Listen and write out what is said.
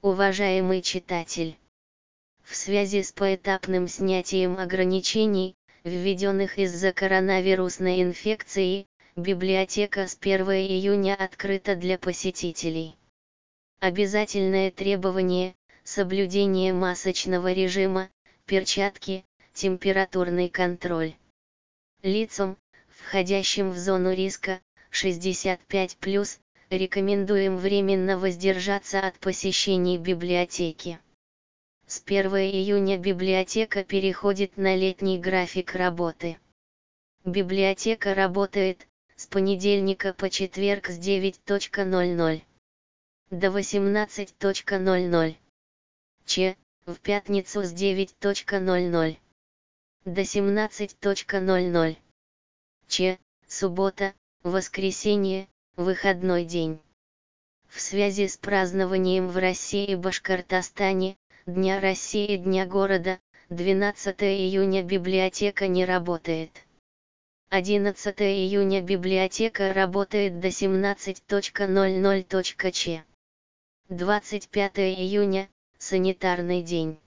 Уважаемый читатель! В связи с поэтапным снятием ограничений, введенных из-за коронавирусной инфекции, библиотека с 1 июня открыта для посетителей. Обязательное требование – соблюдение масочного режима, перчатки, температурный контроль. Лицам, входящим в зону риска, 65+, рекомендуем временно воздержаться от посещений библиотеки. С 1 июня библиотека переходит на летний график работы. Библиотека работает с понедельника по четверг с 9:00 до 18:00, в пятницу с 9:00 до 17:00, суббота, воскресенье, выходной день. В связи с празднованием в России и Башкортостане Дня России и Дня города, 12 июня библиотека не работает. 11 июня библиотека работает до 17:00. 25 июня – санитарный день.